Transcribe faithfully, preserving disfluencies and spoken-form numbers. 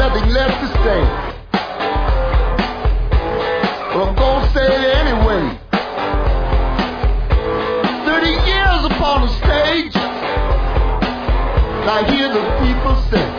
nothing left to say. But I'm gonna say it anyway. Thirty years upon the stage, I hear the people say,